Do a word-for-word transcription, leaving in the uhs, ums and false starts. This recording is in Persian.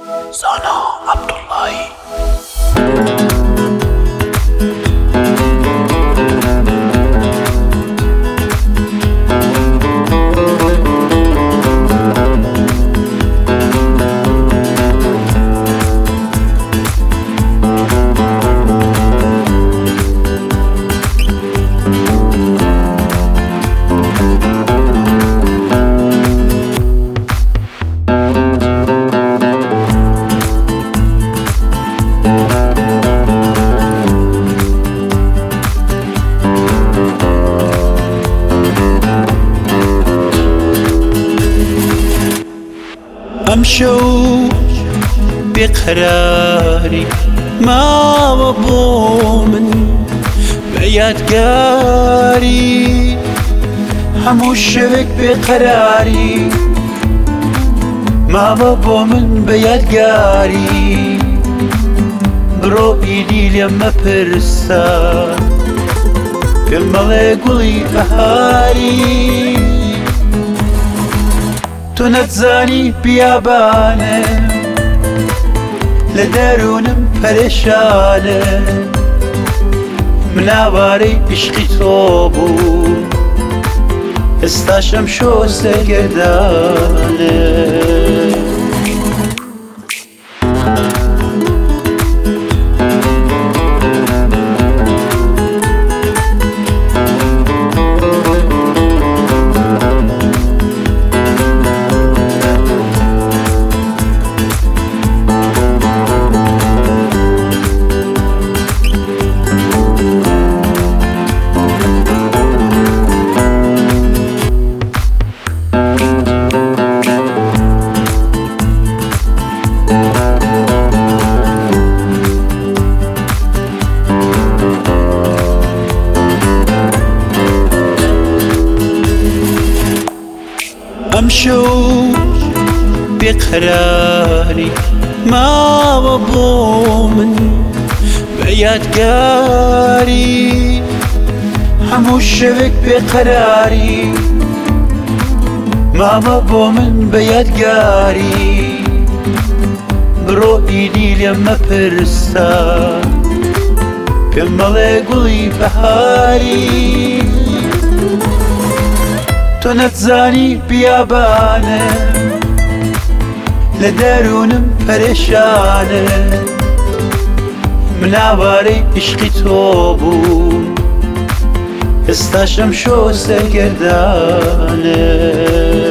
زانا عبداللهی. امشو بقراري ما وبومن بيادقاري هموش شبك بقراري ما وبومن بيادقاري برو ايدي لما برسا بالمالي قولي بهاري تو نتزانی بیابانم لدرونم پریشانم من آواره عشقی تو بود استاشم شو سرگردانم. امشو بقراري ما وبومن بيادقاري هموش شبك بقراري ما وبومن بيادقاري برو ايدي لما برسا بمالي قولي بهاري تو نتزانی بیابانم لدرونم پریشانم من آواره عشقی تو بود استاشم شو سرگردانم.